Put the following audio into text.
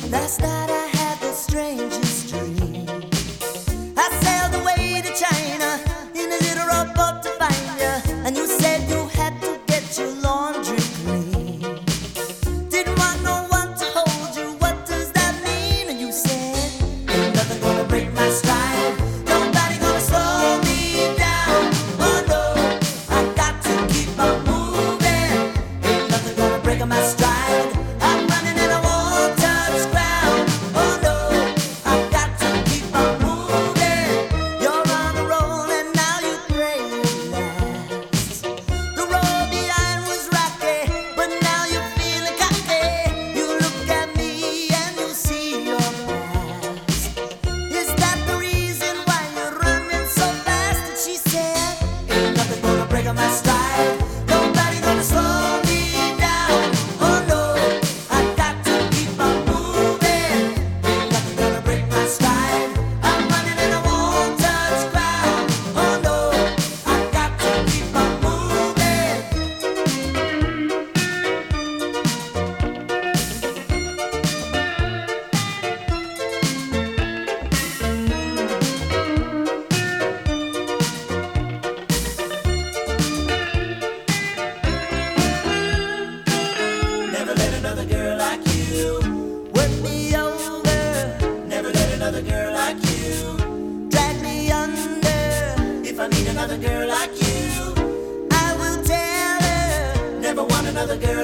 Last night I had the strangest dream. I sailed away to China in a little rowboat to find you, and you said you had to get your laundry clean. Didn't want no one to hold you, what does that mean? And you said, ain't nothing gonna break my stride, nobody gonna slow me down. Oh no, I got to keep on moving, ain't nothing gonna break my stride. I'm running and I won't touch ground. Oh no, I got to keep on moving. You're on a roll and now you pray it lasts. The road behind was rocky, but now you're feeling cocky. You look at me and you see your past. Is that the reason why you're running so fast? And she said, ain't nothing gonna break on my stride, nobody gonna slow me down. Oh no, I got to keep on moving, ain't nothing gonna break my stride. I'm running and I won't touch ground. Oh no, I got to keep on moving. Never let another girl like you work me over. Never let another girl like you drag me under. If I meet another girl like you, I will tell her. Never want another girl